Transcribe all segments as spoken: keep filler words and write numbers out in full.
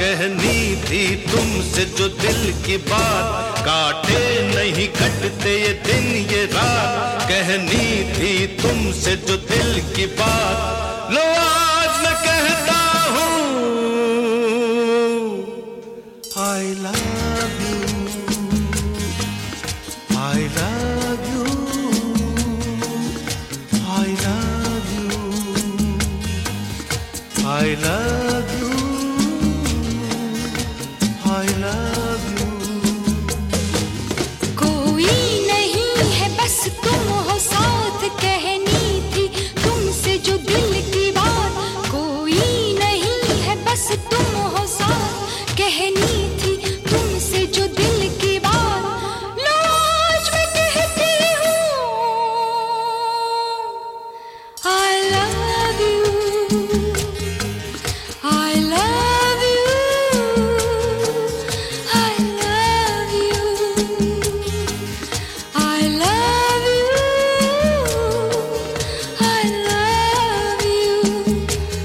कहनी थी तुमसे जो दिल की बात, काटे नहीं कटते ये दिन ये रात। कहनी थी तुमसे जो दिल की बात, लो आज मैं कहता हूँ I love you, I love you, I love you, I love you, I love you। कोई नहीं है बस तुम हो साथ, कहनी थी तुमसे जो दिल की बात। कोई नहीं है बस तुम हो साथ, कहनी थी तुमसे जो दिल की बात। लो आज मैं कहती हूँ I love you, I love you, I love you, I love you, I love you।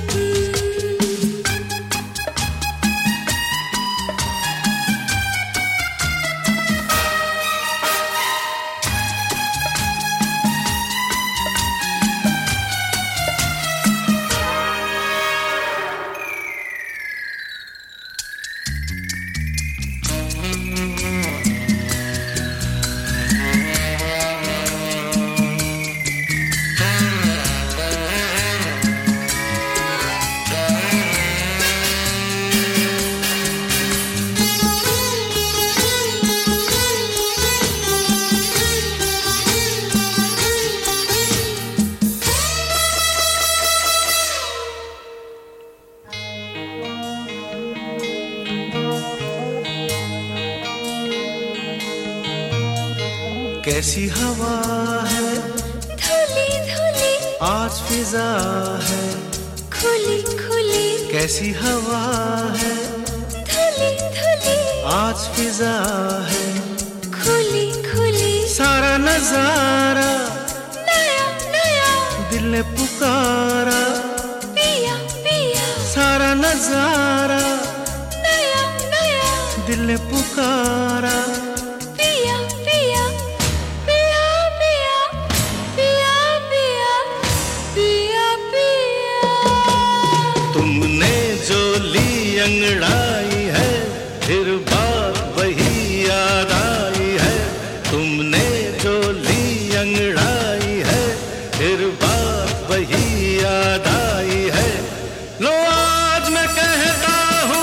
कैसी हवा है धुली धुली आज फिजा है, खुली खुली कैसी हवा है धुली धुली आज फिजा है। खुली खुली सारा नजारा नया नया दिल ने पुकारा, पिया पिया सारा नजारा नया नया दिल ने पुकारा। पिया पिया पिया पिया पिया पिया पिया पिया। तुमने जो ली अंगड़ाई है, फिर बात वही याद आई है। तुमने जो ली अंगड़ाई है, फिर बात वही याद आई है। लो आज मैं कहता हूँ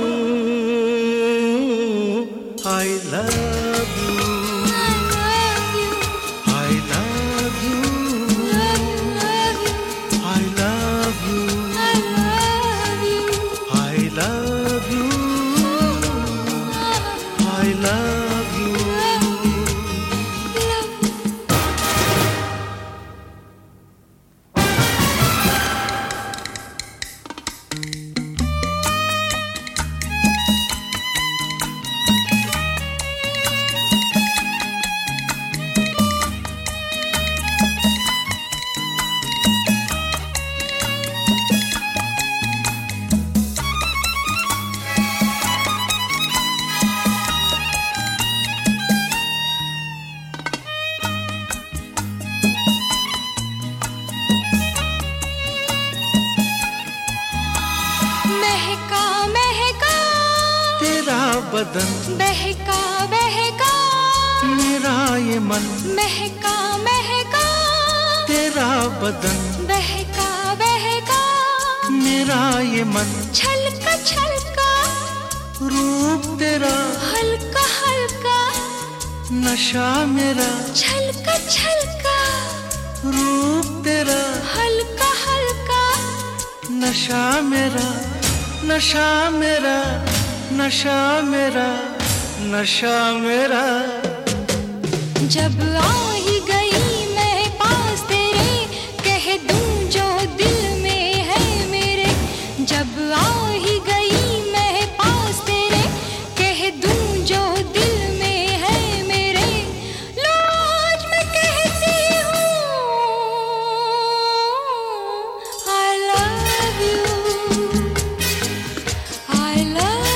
I love you, I love you, I love you, I love you, I love you। महका महका तेरा बदन बहका बहका मेरा ये मन, महका महका तेरा बदन बहका बहका मेरा ये मन। छलका छलका रूप तेरा हल्का हल्का नशा मेरा, छलका छलका रूप तेरा हल्का हल्का नशा मेरा, नशा मेरा, नशा मेरा, नशा मेरा। जब आ ही गई मैं पास तेरे, कह दूं जो दिल में है मेरे। जब आ ही गई मैं पास तेरे, कह दूं जो दिल में है मेरे। लो आज मैं कहती हूँ I love you, I love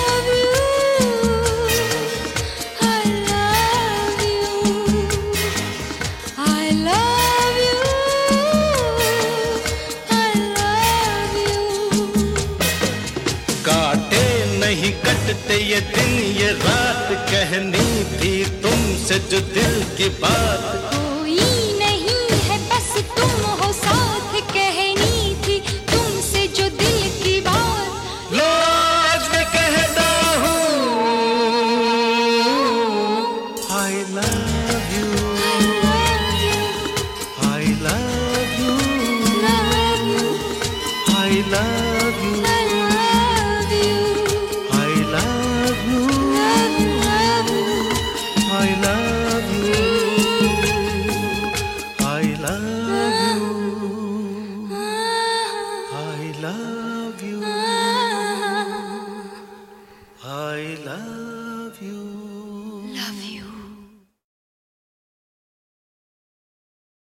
कटते ये दिन ये रात, कहनी थी तुमसे जो दिल की बात। कोई नहीं है बस तुम हो साथ, कहनी थी तुमसे जो दिल की बात। लो आज मैं कहता हूँ I love you, I love you, I love you, I love you, I love